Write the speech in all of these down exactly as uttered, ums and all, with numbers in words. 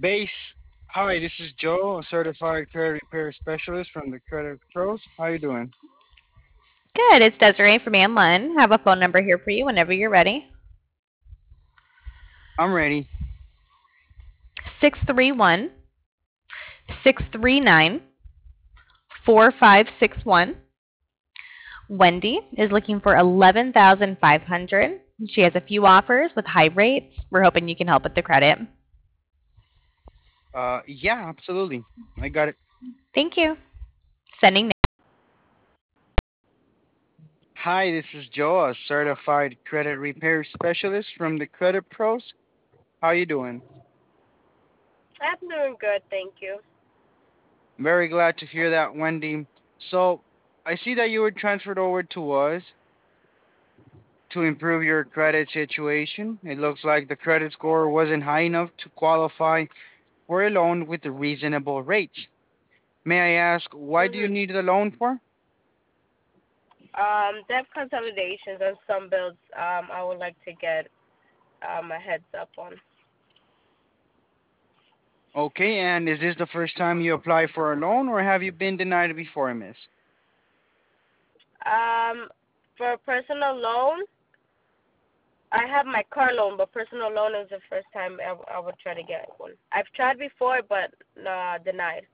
Base. Hi, this is Joe, a certified credit repair specialist from the Credit Pros. How you doing? Good. It's Desiree from Anlin. I have a phone number here for you whenever you're ready. I'm ready. Six three one six three nine four five six one. Wendy is looking for eleven thousand five hundred. She has a few offers with high rates. We're hoping you can help with the credit. Uh, yeah, absolutely. I got it. Thank you. Sending Hi, this is Joe, a certified credit repair specialist from the Credit Pros. How you doing? I'm doing good, thank you. Very glad to hear that, Wendy. So, I see that you were transferred over to us to improve your credit situation. It looks like the credit score wasn't high enough to qualify for a loan with reasonable rates. May I ask, why do you Mhm. need the loan for? Um, debt consolidations on some bills. Um, I would like to get um a heads up on. Okay, and is this the first time you apply for a loan, or have you been denied before, miss? Um, for personal loan, I have my car loan, but personal loan is the first time I, w- I would try to get one. I've tried before, but uh, denied.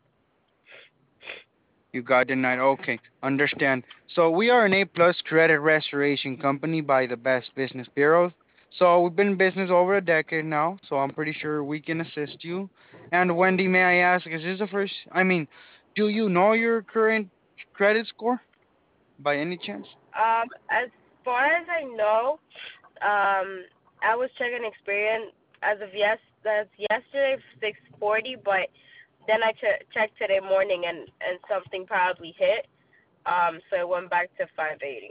You got denied. Okay, understand. So we are an A-plus credit restoration company by the Best Business Bureau. So we've been in business over a decade now, so I'm pretty sure we can assist you. And Wendy, may I ask, is this the first, I mean, do you know your current credit score by any chance? Um, as far as I know, um, I was checking Experian as of yes, that's yesterday six forty, but then I ch- checked today morning and and something probably hit. Um, so it went back to five eighty.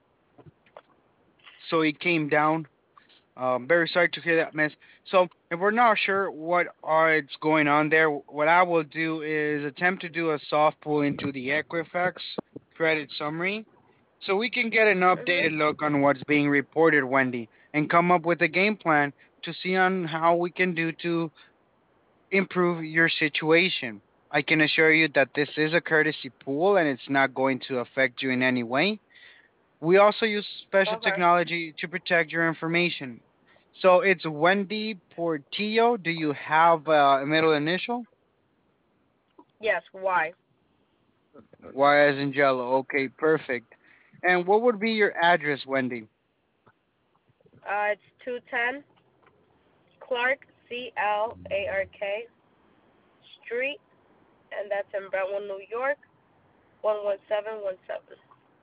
So it came down. Um, very sorry to hear that, miss. So, if we're not sure what are it's going on there, what I will do is attempt to do a soft pull into the Equifax credit summary, so we can get an Mhm. updated look on what's being reported, Wendy, and come up with a game plan to see on how we can do to improve your situation. I can assure you that this is a courtesy pool and it's not going to affect you in any way. We also use special Okay. technology to protect your information. So it's Wendy Portillo. Do you have uh, a middle initial? Yes. Why? Y as in Jello. Okay, perfect. And what would be your address, Wendy? Uh, it's two ten Clark C L A R K Street, and that's in Brentwood, New York, one one seven one seven.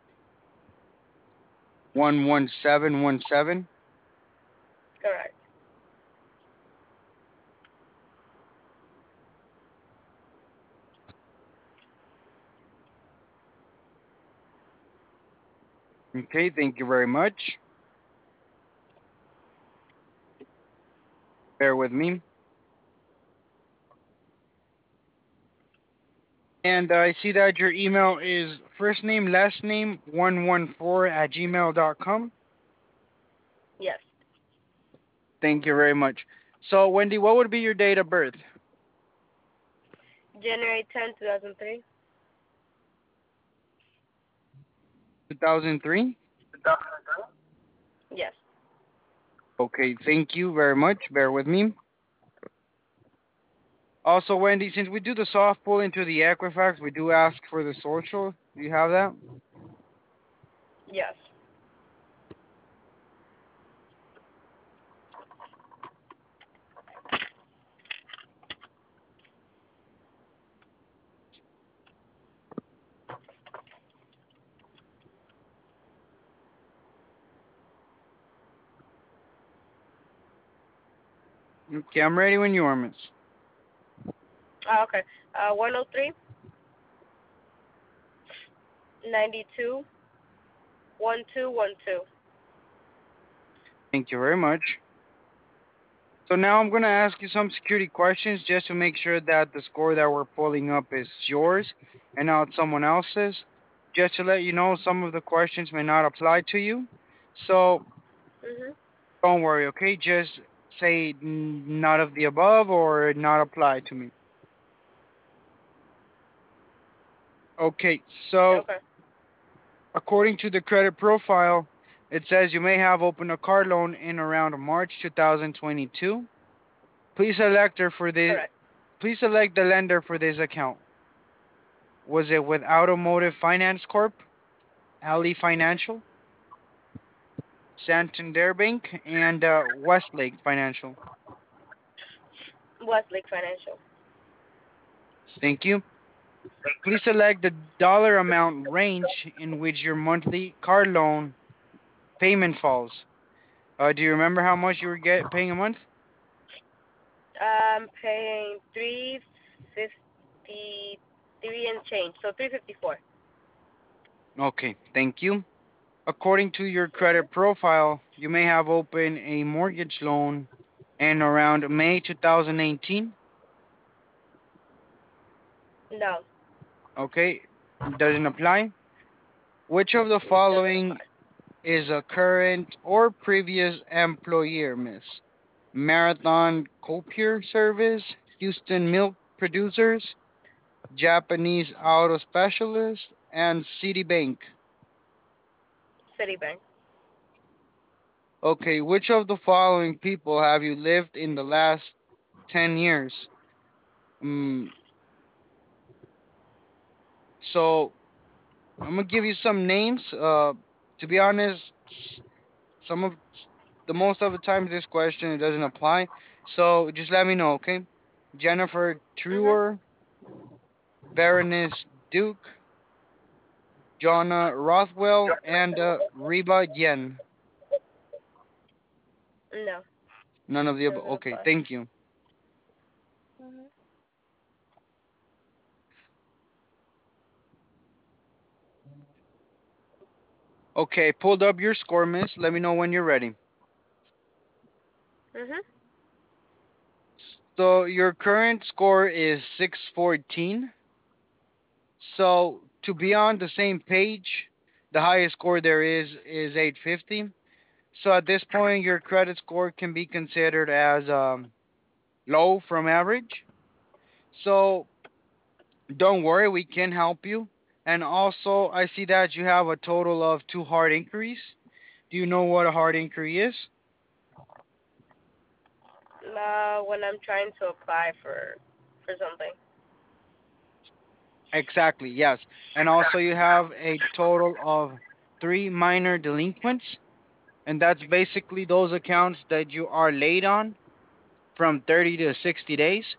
one one seven one seven. Correct. Okay, thank you very much. Bear with me. And I see that your email is first name, last name, one one four at gmail dot com. Yes. Thank you very much. So, Wendy, what would be your date of birth? January tenth, two thousand three. two thousand three? Yes. Okay, thank you very much. Bear with me. Also, Wendy, since we do the soft pull into the Equifax, we do ask for the social. Do you have that? Yes. Okay, I'm ready when you are, miss. Oh, okay. Uh, one oh three ninety two one two one two. Thank you very much. So now I'm going to ask you some security questions just to make sure that the score that we're pulling up is yours and not someone else's. Just to let you know, some of the questions may not apply to you. So Mhm. don't worry, okay? Just say mm, none of the above or not apply to me? Okay, so Okay. according to the credit profile, it says you may have opened a car loan in around March two thousand twenty-two. Please select her for the Correct. please select the lender for this account. Was it with Automotive Finance Corp, Ali Financial, Santander Bank, and uh, Westlake Financial? Westlake Financial. Thank you. Please select the dollar amount range in which your monthly car loan payment falls. Uh, do you remember how much you were get paying a month? I'm paying three fifty three and change, so three fifty four. Okay, thank you. According to your Mhm. credit profile, you may have opened a mortgage loan in around May two thousand eighteen. No, Okay, doesn't apply. Which of the doesn't following apply. is a current or previous employer, miss? Marathon Copier Service, Houston Milk Producers, Japanese Auto Specialist, and Citibank. Citibank. Okay, which of the following people have you lived in the last ten years? Mm, so I'm gonna give you some names. Uh, to be honest, some of the most of the time this question it doesn't apply. So just let me know, okay? Jennifer Mhm. Truer, Berenice Duke, Jonna Rothwell, and uh, Reba Yen. No, None of the above. doesn't Okay, apply. thank you. Mhm. Okay, pulled up your score, miss. Let me know when you're ready. Mhm. So your current score is six fourteen. So to be on the same page, the highest score there is is eight fifty. So at this point, your credit score can be considered as um, low from average. So don't worry, we can help you. And also, I see that you have a total of two hard inquiries. Do you know what a hard inquiry is? Uh, when I'm trying to apply for for something. Exactly, yes. And also, you have a total of three minor delinquents. And that's basically those accounts that you are late on from thirty to sixty days.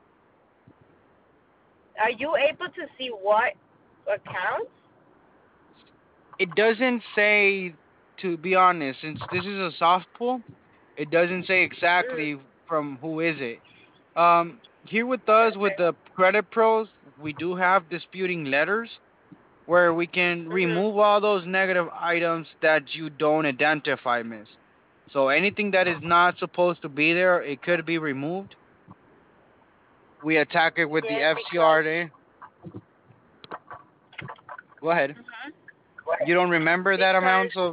Are you able to see what accounts? It doesn't say, to be honest, since this is a soft pull, it doesn't say Mm. exactly from who is it. Um, here with us with Okay. the credit pros, we do have disputing letters where we can Mhm. remove all those negative items that you don't identify, miss. So anything that is not supposed to be there, it could be removed. We attack it with the Yes, because F C R A. Go ahead. mhm. You don't remember that Because amount of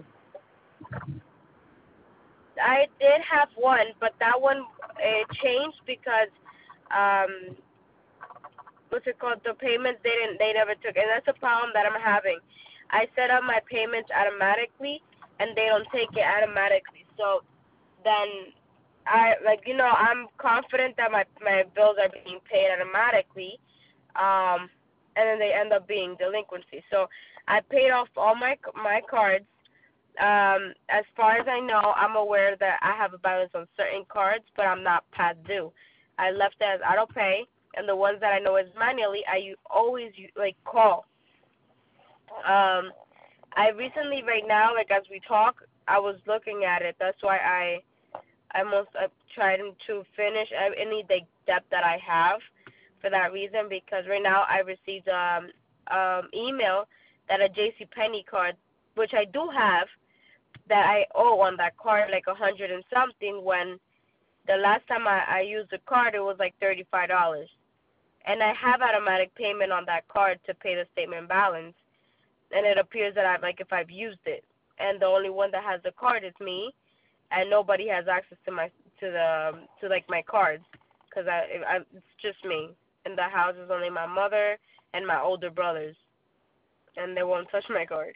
I did have one, but that one it changed because um what's it called? The payments they didn't they never took, and that's a problem that I'm having. I set up my payments automatically, and they don't take it automatically. So then I like you know I'm confident that my my bills are being paid automatically, um, and then they end up being delinquency. So I paid off all my my cards. Um, as far as I know, I'm aware that I have a balance on certain cards, but I'm not past due. I left it as auto pay, and the ones that I know is manually, I always like call. Um, I recently, right now, like as we talk, I was looking at it. That's why I I most uh, trying to finish any like debt that I have for that reason because right now I received um um email that a J C Penney card, which I do have, that I owe on that card like a hundred and something when the last time I, I used the card it was like thirty five dollars. And I have automatic payment on that card to pay the statement balance and it appears that I've like if I've used it. And the only one that has the card is me and nobody has access to my to the to like my cards, cause I, I it's just me, and the house is only my mother and my older brothers, and they won't touch my card.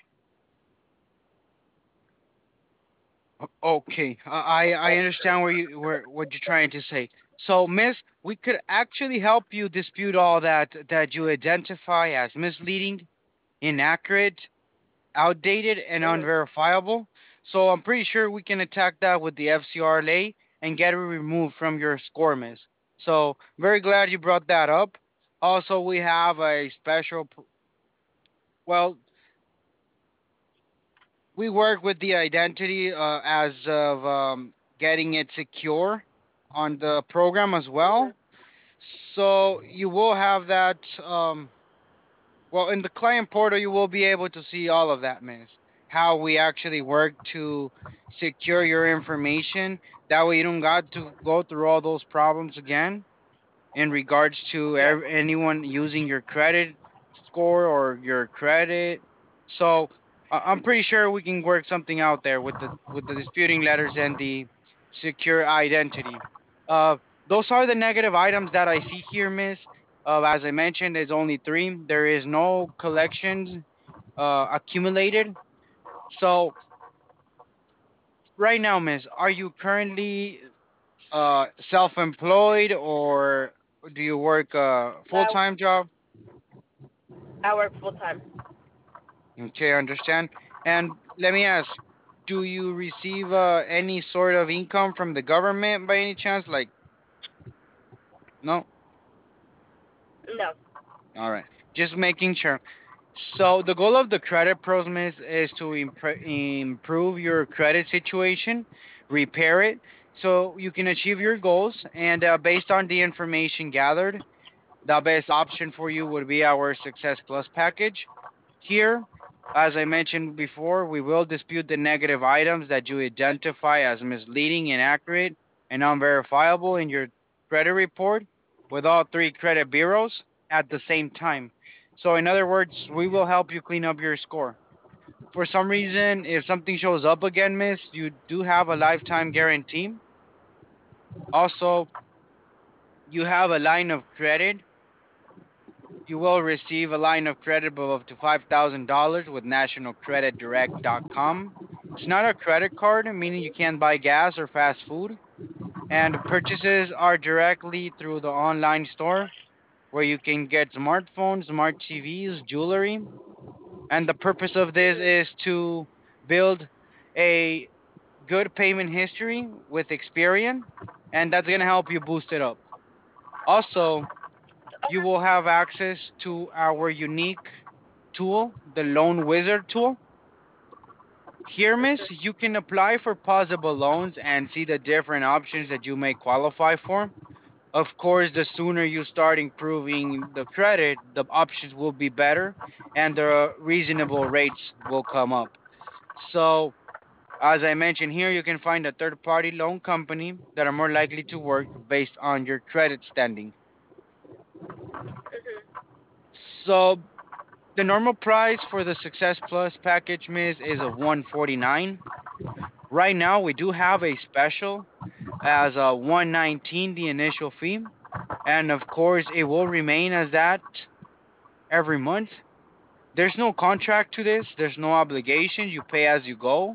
Okay, I I understand where you where what you're trying to say. So, Miss, we could actually help you dispute all that that you identify as misleading, inaccurate, outdated, and Mhm. unverifiable. So, I'm pretty sure we can attack that with the F C R L A and get it removed from your score, Miss. So, very glad you brought that up. Also, we have a special. p- Well, we work with the identity uh, as of um, getting it secure on the program as Mhm. well. So you will have that. Um, well, in the client portal, you will be able to see all of that, Miss. How we actually work to secure your information. That way, you don't got to go through all those problems again in regards to Yeah. ev- anyone using your credit score or your credit. So I- I'm pretty sure we can work something out there with the with the disputing letters and the secure identity. Uh, those are the negative items that I see here, Miss. Uh, as I mentioned, there's only three. There is no collections uh, accumulated. So right now, Miss, are you currently uh self-employed or do you work a I full-time job? I work full time. Okay, I understand. And let me ask, do you receive uh, any sort of income from the government by any chance? Like, no? No. All right. Just making sure. So the goal of the credit pros, Miss, is to impre- improve your credit situation, repair it, so you can achieve your goals. And uh, based on the information gathered, the best option for you would be our Success Plus package. Here, as I mentioned before, we will dispute the negative items that you identify as misleading, inaccurate, and unverifiable in your credit report with all three credit bureaus at the same time. So, in other words, we will help you clean up your score. For some reason, if something shows up again, miss, you do have a lifetime guarantee. Also, you have a line of credit. You will receive a line of credit of up to five thousand dollars with national credit direct dot com. It's not a credit card, meaning you can't buy gas or fast food. And purchases are directly through the online store where you can get smartphones, smart T Vs, jewelry. And the purpose of this Mhm. is to build a good payment history with Experian. And that's going to help you boost it up. Also, you will have access to our unique tool, the Loan Wizard tool. Here, miss, Mhm. you can apply for possible loans and see the different options that you may qualify for. Of course, the sooner you start improving the credit, the options will be better and the reasonable rates will come up. So, as I mentioned here, you can find a third party loan company that are more likely to work based on your credit standing. Mhm. So, the normal price for the Success Plus package, miss, is of one forty-nine. Right now, we do have a special as a one nineteen the initial fee, and of course, it will remain as that every month. There's no contract to this. There's no obligation. You pay as you go.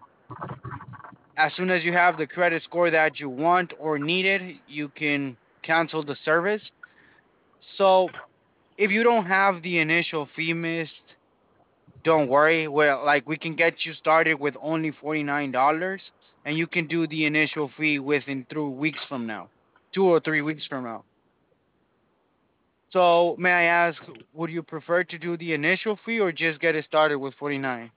As soon as you have the credit score that you want or needed, you can cancel the service. So, if you don't have the initial fee, miss, don't worry. Well, like we can get you started with only forty-nine dollars and you can do the initial fee within three weeks from now. Two or three weeks from now. So, may I ask, would you prefer to do the initial fee or just get it started with forty-nine?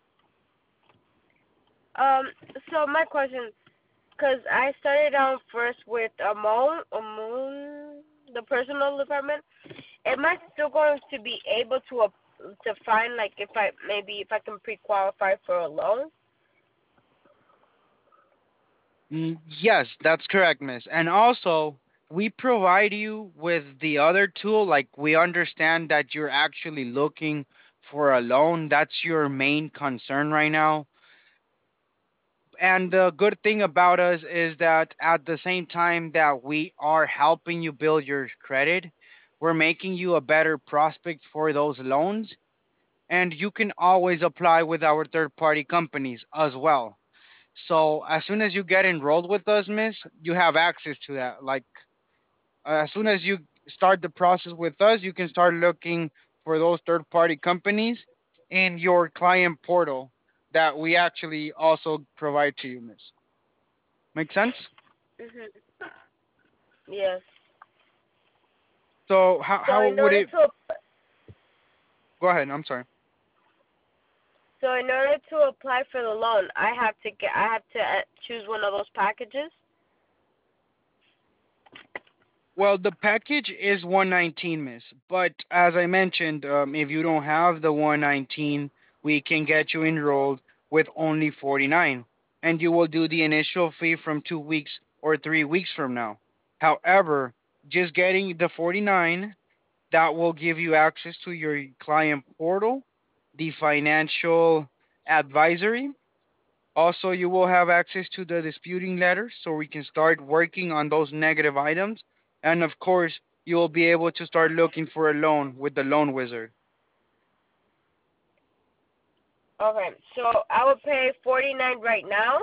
Um. So my question, because I started out first with a moon, a moon, the personal department. Am I still going to be able to uh, to find like if I maybe if I can pre-qualify for a loan? Mm, yes, that's correct, miss. And also, we provide you with the other tool. Like, we understand that you're actually looking for a loan. That's your main concern right now. And the good thing about us is that at the same time that we are helping you build your credit, we're making you a better prospect for those loans. And you can always apply with our third party companies as well. So as soon as you get enrolled with us, miss, you have access to that. Like uh, as soon as you start the process with us, you can start looking for those third party companies in your client portal that we actually also provide to you, miss. Make sense? Mhm. Yes. So how So how in would order it to go ahead? I'm sorry. so in order to apply for the loan, I have to get I have to uh, choose one of those packages. Well, the package is one nineteen, miss. But as I mentioned, um, if you don't have the one nineteen, we can get you enrolled with only forty-nine, and you will do the initial fee from two weeks or three weeks from now. However, just getting the forty-nine, that will give you access to your client portal, the financial advisory. Also, you will have access to the disputing letters so we can start working on those negative items. And of course, you will be able to start looking for a loan with the loan wizard. Okay. So I would pay forty nine right now,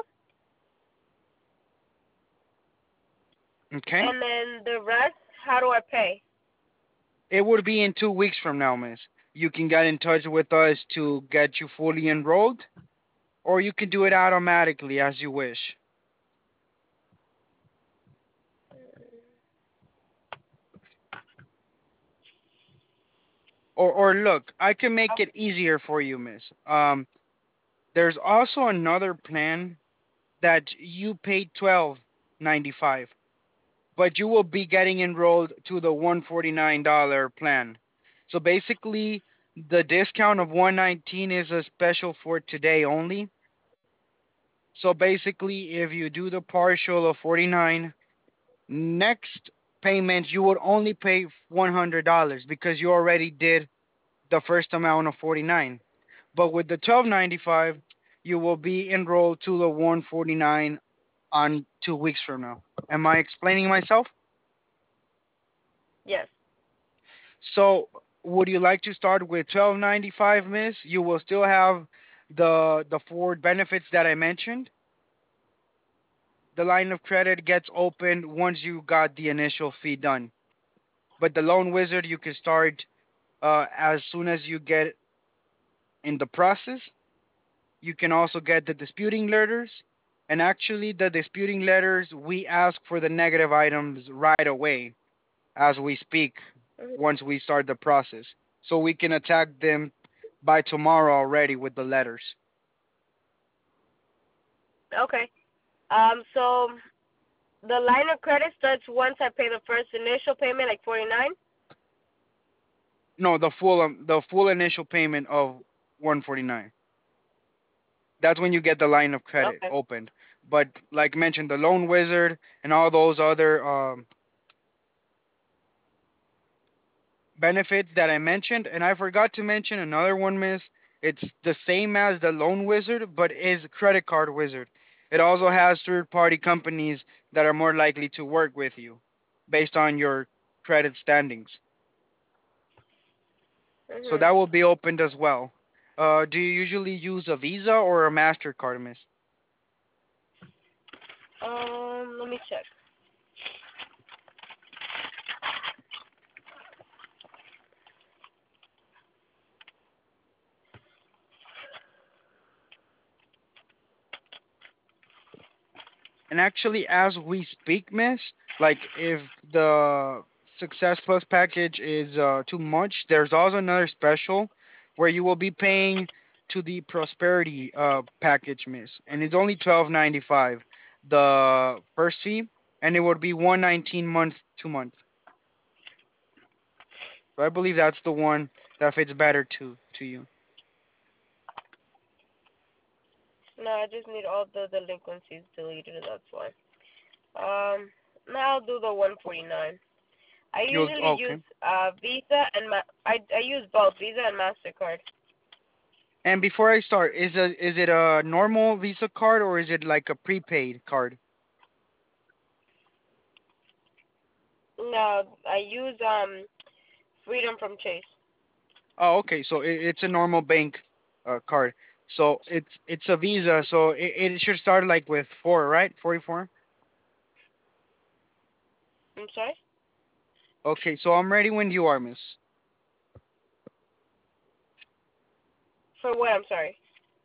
Okay? and then the rest, how do I pay? It would be in two weeks from now, miss. You can get in touch with us to get you fully enrolled, or you can do it automatically as you wish. Or, or look, I can make it easier for you, miss. Um, there's also another plan that you pay twelve ninety five, but you will be getting enrolled to the one forty-nine dollar plan. So basically, the discount of one nineteen is a special for today only. So basically, if you do the partial of forty-nine, next payment you would only pay one hundred dollars because you already did the first amount of forty-nine. But with the twelve ninety-five, you will be enrolled to the one forty-nine on two weeks from now. Am I explaining myself? Yes. So, would you like to start with twelve ninety-five, miss? You will still have the the four benefits that I mentioned. The line of credit gets opened once you got the initial fee done. But the loan wizard you can start uh, as soon as you get in the process. You can also get the disputing letters. And actually, the disputing letters, we ask for the negative items right away as we speak Mhm. once we start the process. So we can attack them by tomorrow already with the letters. Okay. Um. So the line of credit starts once I pay the first initial payment, like forty nine. No, the full um, the full initial payment of one forty-nine. That's when you get the line of credit Okay. opened. But like mentioned, the loan wizard and all those other um, benefits that I mentioned, and I forgot to mention another one, miss. It's the same as the loan wizard, but is credit card wizard. It also has third party companies that are more likely to work with you based on your credit standings. So Mhm. that will be opened as well. Uh, do you usually use a Visa or a MasterCard, miss? Um. Let me check. And actually, as we speak, miss, like if the Success Plus package is uh, too much, there's also another special where you will be paying to the Prosperity uh, package, miss, and it's only twelve ninety five the first fee, and it would be one nineteen month to month. So I believe that's the one that fits better to to you. No, I just need all the delinquencies deleted. That's why. Um. Now I'll do the one forty nine. I You'll usually use okay. uh Visa and ma- I I use both Visa and Mastercard. And before I start, is a is it a normal Visa card or is it like a prepaid card? No, I use um Freedom from Chase. Oh, okay. So it, it's a normal bank uh, card. So it's it's a Visa. So it, it should start like with four, right? Forty-four. I'm sorry. Okay. So I'm ready when you are, Miss. For what? I'm sorry.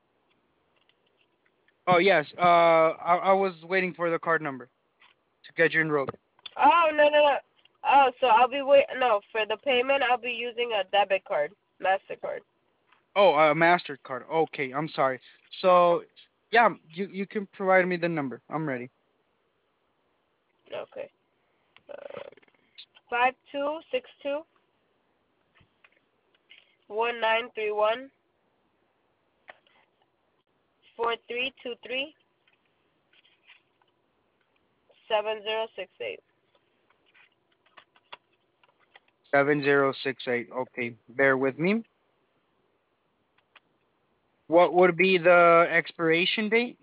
Oh yes. Uh, I, I was waiting for the card number to get you enrolled. Oh no no no. Oh, so I'll be wait. No, for the payment, I'll be using a debit card, Mastercard. Oh, a Mastercard. Okay. I'm sorry. So yeah, you you can provide me the number. I'm ready. Okay. Uh, five two six two one nine three one four three two three seven zero six eight. Seven zero six eight. Okay. Bear with me. What would be the expiration date?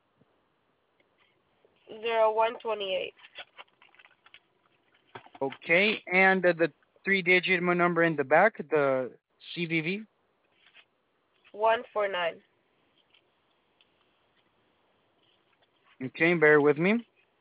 Zero one twenty eight. Okay, and uh, the three-digit mo- number in the back, the C V V. One four nine. Okay, bear with me.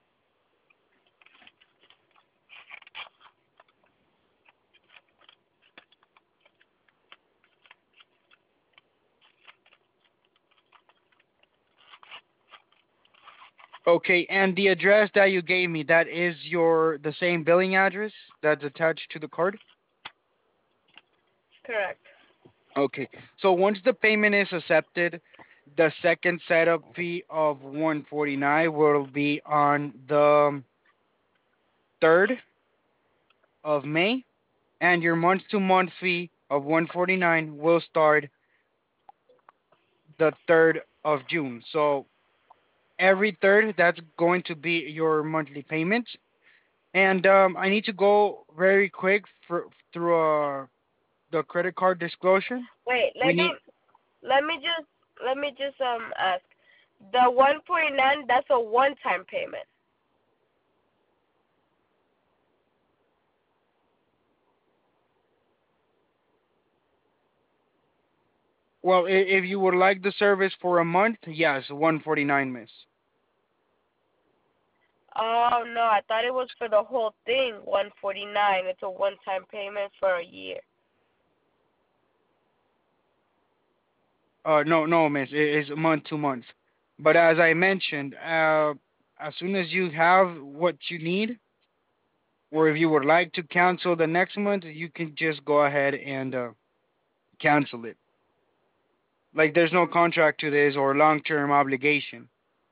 Okay, and the address that you gave me, that is your the same billing address that's attached to the card? Correct. Okay, so once the payment is accepted, the second setup fee of one forty-nine will be on the third of May, and your month-to-month fee of one forty-nine will start the third of June. So every third, that's going to be your monthly payment. And um, I need to go very quick for through uh, the credit card disclosure. Wait, We let me need, let me just let me just um ask. The one forty nine, that's a one time payment. well, i- if you would like the service for a month, yes, one forty-nine, miss. Oh no, I thought it was for the whole thing, one forty nine. It's a one time payment for a year. Uh, no, no, miss, it is month to month. But as I mentioned, uh, as soon as you have what you need, or if you would like to cancel the next month, you can just go ahead and uh, cancel it. Like there's no Mm, contract to this or long-term obligation.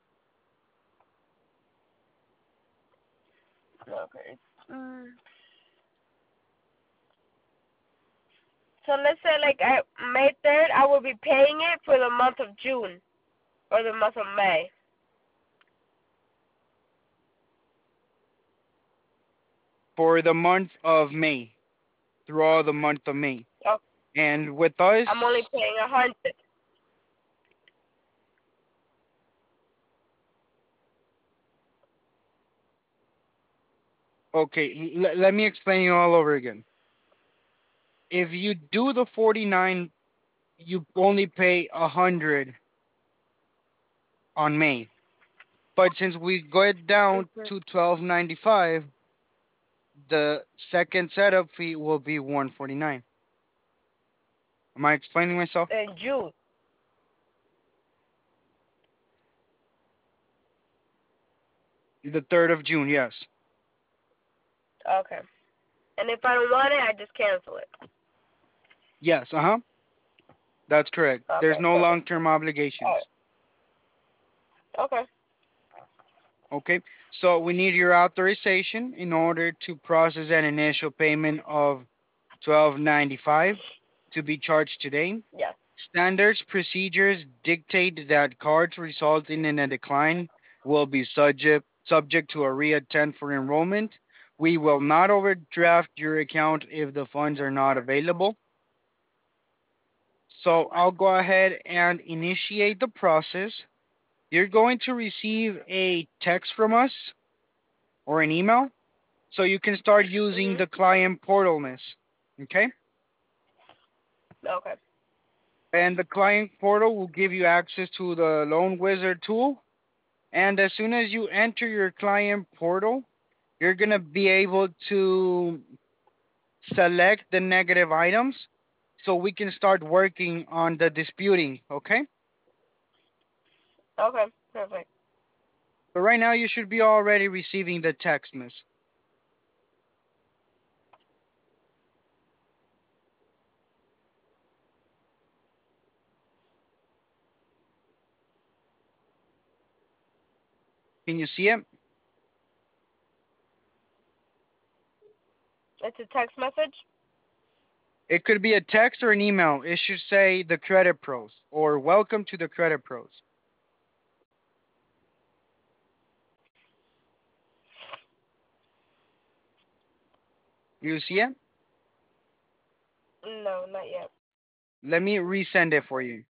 okay. Mm. So let's say like I, May third, I will be paying it for the month of June or the month of May. For the month of May, through all the month of May. Oh, And with I'm only us, paying a hundred. okay, l- let me explain it all over again. If you do the forty-nine, you only pay a hundred on May. But since we go it down Mm-hmm. to twelve ninety-five, the second setup fee will be one forty-nine. Am I explaining myself? In June. The third of June, yes. Okay. And if I don't want it, I just cancel it. Yes, uh-huh. That's correct. There's Okay, no perfect. long-term All obligations. right. Okay. Okay, so we need your authorization in order to process an initial payment of twelve ninety-five to be charged today. Yes. Standards procedures dictate that cards resulting in a decline will be subject subject to a reattempt for enrollment. We will not overdraft your account if the funds are not available. So I'll go ahead and initiate the process. You're going to receive a text from us or an email so you can start using Mhm. the client portal, miss. Okay? Okay. And the client portal will give you access to the Loan Wizard tool. And as soon as you enter your client portal, you're going to be able to select the negative items so we can start working on the disputing. Okay? Okay. Perfect. So right now you should be already receiving the text, miss. Can you see it? It's a text message. It could be a text or an email. It should say the Credit Pros or welcome to the Credit Pros. You see it? No, not yet. Let me resend it for you.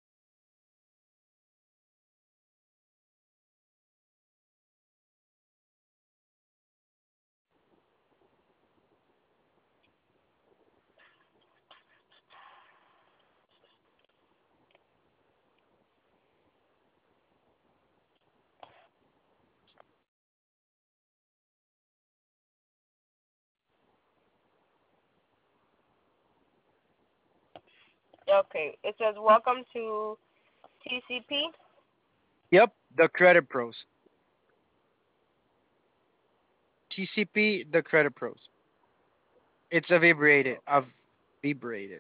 Okay. It says welcome to T C P. Yep, the Credit Pros. T C P, the Credit Pros. It's a vibrated. I've vibrated.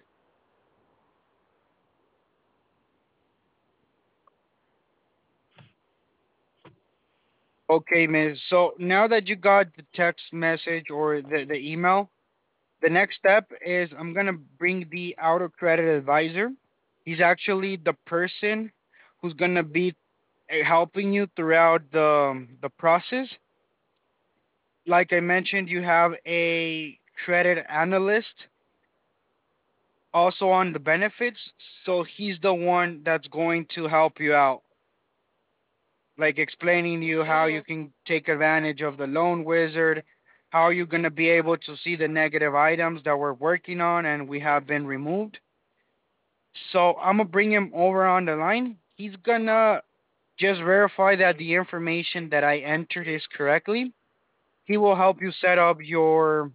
Okay, miss. So now that you got the text message or the, the email, the next step is I'm gonna bring the auto credit advisor. He's actually the person who's gonna be uh, helping you throughout the the process. Like I mentioned, you have a credit analyst also on the benefits, so he's the one that's going to help you out, like explaining to you how you Mhm. can take advantage of the loan wizard, how you're going to be able to see the negative items that we're working on and we have been removed. So I'm gonna bring him over on the line. He's gonna just verify that the information that I entered is correctly. He will help you set up your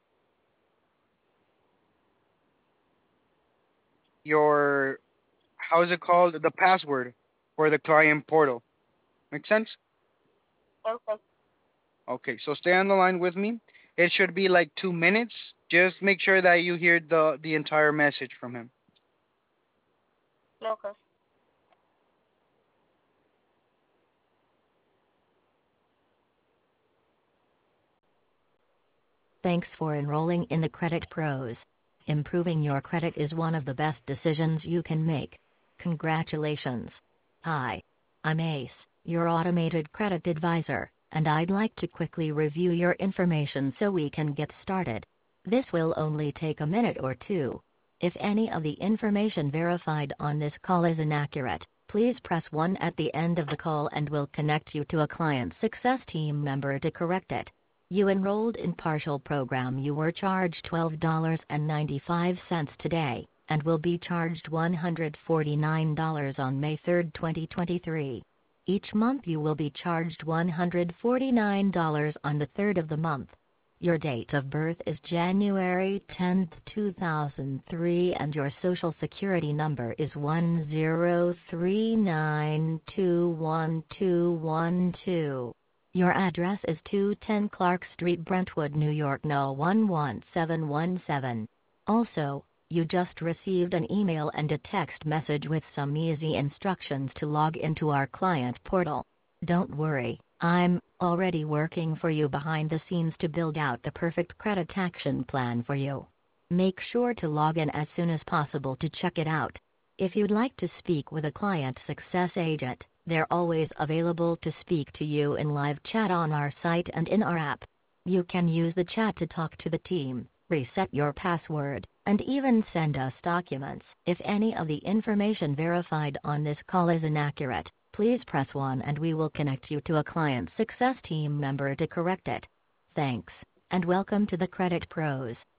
your how's it called, the password for the client portal. Make sense? Okay. Okay, so stay on the line with me. It should be like two minutes. Just make sure that you hear the the entire message from him. Okay. Thanks for enrolling in the Credit Pros. Improving your credit is one of the best decisions you can make. Congratulations. Hi. I'm Ace, your automated credit advisor, and I'd like to quickly review your information so we can get started. This will only take a minute or two. If any of the information verified on this call is inaccurate, please press one at the end of the call and we'll connect you to a client success team member to correct it. You enrolled in partial program. You were charged twelve dollars and ninety-five cents today, and will be charged one hundred forty-nine dollars on May third, twenty twenty-three. Each month you will be charged one hundred forty-nine dollars on the third of the month. Your date of birth is January tenth, two thousand three, and your social security number is one zero three nine two one two one two. Your address is two ten Clark Street, Brentwood, New York zero one one seven one seven. Also, you just received an email and a text message with some easy instructions to log into our client portal. Don't worry, I'm already working for you behind the scenes to build out the perfect credit action plan for you. Make sure to log in as soon as possible to check it out. If you'd like to speak with a client success agent, they're always available to speak to you in live chat on our site and in our app. You can use the chat to talk to the team, reset your password, and even send us documents. If any of the information verified on this call is inaccurate, please press one and we will connect you to a client success team member to correct it. Thanks, and welcome to the Credit Pros.